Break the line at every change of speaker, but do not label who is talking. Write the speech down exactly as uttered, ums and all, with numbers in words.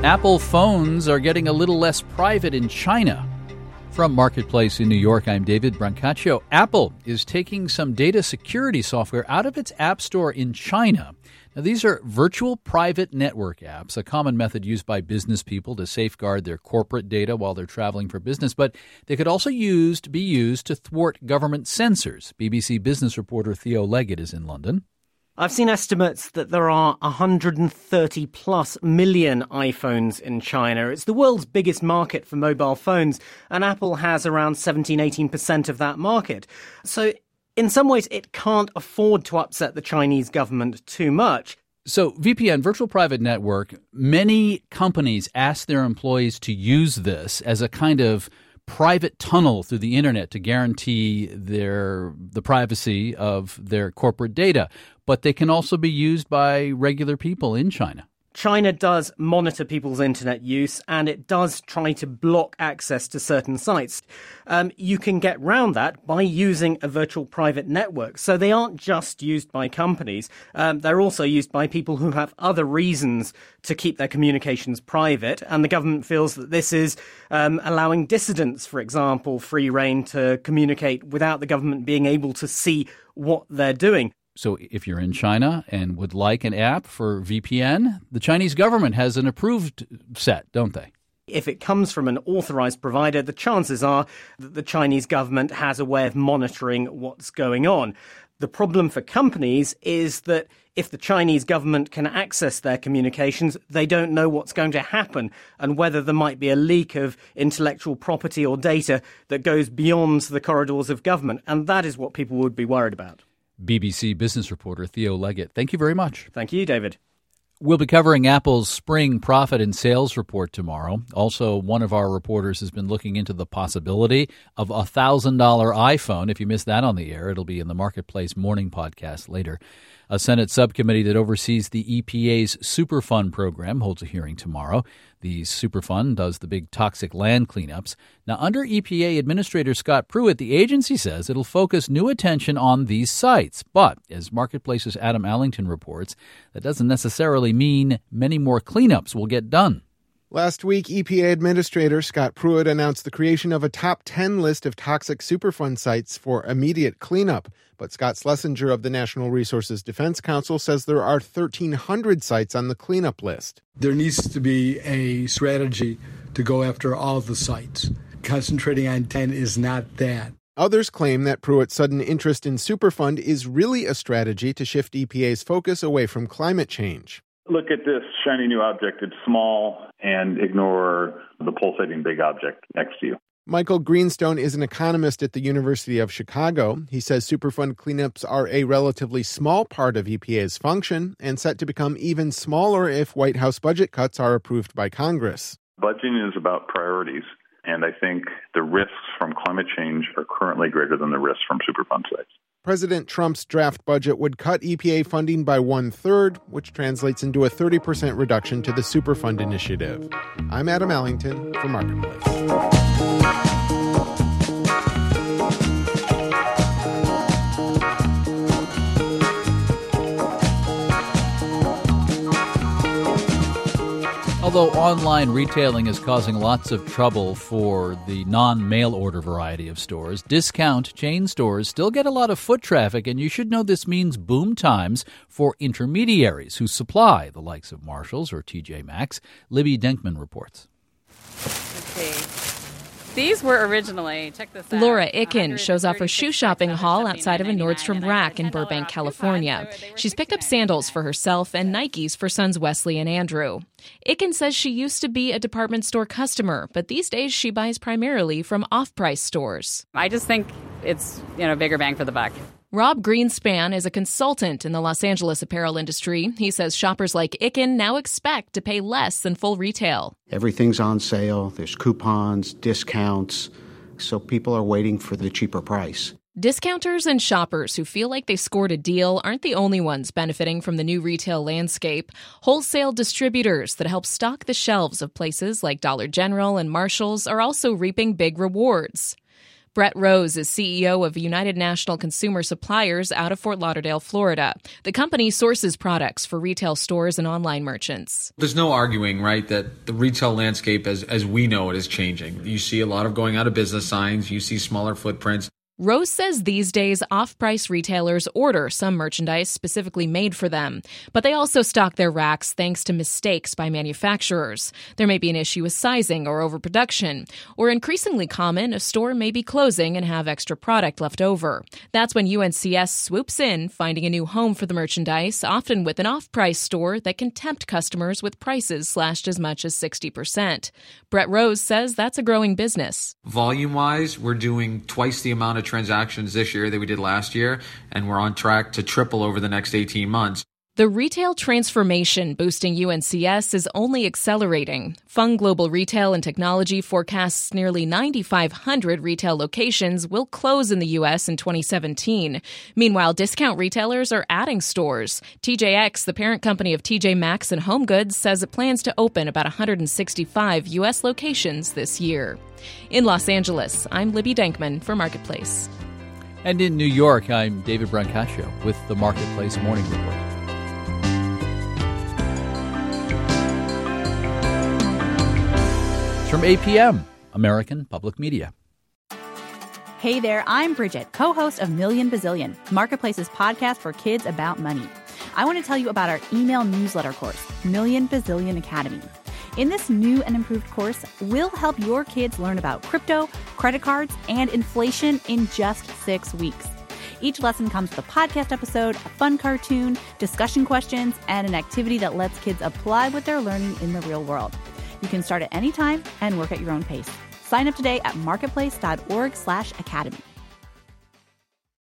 Apple phones are getting a little less private in China. From Marketplace in New York, I'm David Brancaccio. Apple is taking some data security software out of its App Store in China. Now, these are virtual private network apps, a common method used by business people to safeguard their corporate data while they're traveling for business, but they could also used, be used to thwart government censors. B B C business reporter Theo Leggett is in London.
I've seen estimates that there are one hundred thirty plus million iPhones in China. It's the world's biggest market for mobile phones, and Apple has around seventeen, eighteen percent of that market. So in some ways, it can't afford to upset the Chinese government too much.
So V P N, Virtual Private Network, many companies ask their employees to use this as a kind of private tunnel through the internet to guarantee their the privacy of their corporate data. But they can also be used by regular people in China.
China does monitor people's internet use, and it does try to block access to certain sites. Um, you can get round that by using a virtual private network. So they aren't just used by companies. Um, they're also used by people who have other reasons to keep their communications private. And the government feels that this is um, allowing dissidents, for example, free rein to communicate without the government being able to see what they're doing.
So if you're in China and would like an app for V P N, the Chinese government has an approved set, don't they?
If it comes from an authorized provider, the chances are that the Chinese government has a way of monitoring what's going on. The problem for companies is that if the Chinese government can access their communications, they don't know what's going to happen and whether there might be a leak of intellectual property or data that goes beyond the corridors of government. And that is what people would be worried about.
B B C business reporter Theo Leggett, thank you very much.
Thank you, David.
We'll be covering Apple's spring profit and sales report tomorrow. Also, one of our reporters has been looking into the possibility of a one thousand dollars iPhone. If you missed that on the air, it'll be in the Marketplace morning podcast later. A Senate subcommittee that oversees the E P A's Superfund program holds a hearing tomorrow. The Superfund does the big toxic land cleanups. Now, under E P A Administrator Scott Pruitt, the agency says it'll focus new attention on these sites. But, as Marketplace's Adam Allington reports, that doesn't necessarily mean many more cleanups will get done.
Last week, E P A Administrator Scott Pruitt announced the creation of a top ten list of toxic Superfund sites for immediate cleanup. But Scott Schlesinger of the National Resources Defense Council says there are thirteen hundred sites on the cleanup list.
There needs to be a strategy to go after all the sites. Concentrating on ten is not that.
Others claim that Pruitt's sudden interest in Superfund is really a strategy to shift E P A's focus away from climate change.
Look at this shiny new object. It's small, and ignore the pulsating big object next to you.
Michael Greenstone is an economist at the University of Chicago. He says Superfund cleanups are a relatively small part of E P A's function and set to become even smaller if White House budget cuts are approved by Congress.
Budgeting is about priorities, and I think the risks from climate change are currently greater than the risks from Superfund sites.
President Trump's draft budget would cut E P A funding by one-third, which translates into a thirty percent reduction to the Superfund initiative. I'm Adam Allington for Marketplace.
Although online retailing is causing lots of trouble for the non-mail order variety of stores, discount chain stores still get a lot of foot traffic, and you should know this means boom times for intermediaries who supply the likes of Marshalls or T J Maxx. Libby Denkman reports.
Let's see. These were originally, check this out.
Laura Icken shows off a shoe shopping haul outside of a Nordstrom Rack in Burbank, California. She's picked up sandals for herself and Nikes for sons Wesley and Andrew. Icken says she used to be a department store customer, but these days she buys primarily from off-price stores.
I just think it's, you know, bigger bang for the buck.
Rob Greenspan is a consultant in the Los Angeles apparel industry. He says shoppers like Icken now expect to pay less than full retail.
Everything's on sale. There's coupons, discounts, so people are waiting for the cheaper price.
Discounters and shoppers who feel like they scored a deal aren't the only ones benefiting from the new retail landscape. Wholesale distributors that help stock the shelves of places like Dollar General and Marshalls are also reaping big rewards. Brett Rose is C E O of United National Consumer Suppliers out of Fort Lauderdale, Florida. The company sources products for retail stores and online merchants.
There's no arguing, right, that the retail landscape as, as we know it is changing. You see a lot of going out of business signs. You see smaller footprints.
Rose says these days off-price retailers order some merchandise specifically made for them, but they also stock their racks thanks to mistakes by manufacturers. There may be an issue with sizing or overproduction, or increasingly common, a store may be closing and have extra product left over. That's when U N C S swoops in, finding a new home for the merchandise, often with an off-price store that can tempt customers with prices slashed as much as sixty percent. Brett Rose says that's a growing business.
Volume-wise, we're doing twice the amount of transactions this year that we did last year, and we're on track to triple over the next eighteen months.
The retail transformation boosting U N C S is only accelerating. Fung Global Retail and Technology forecasts nearly nine thousand five hundred retail locations will close in the U S in twenty seventeen. Meanwhile, discount retailers are adding stores. T J X, the parent company of T J Maxx and HomeGoods, says it plans to open about one hundred sixty-five U S locations this year. In Los Angeles, I'm Libby Denkman for Marketplace.
And in New York, I'm David Brancaccio with the Marketplace Morning Report. From A P M, American Public Media.
Hey there, I'm Bridget, co-host of Million Bazillion, Marketplace's podcast for kids about money. I want to tell you about our email newsletter course, Million Bazillion Academy. In this new and improved course, we'll help your kids learn about crypto, credit cards, and inflation in just six weeks. Each lesson comes with a podcast episode, a fun cartoon, discussion questions, and an activity that lets kids apply what they're learning in the real world. You can start at any time and work at your own pace. Sign up today at marketplace.org slash academy.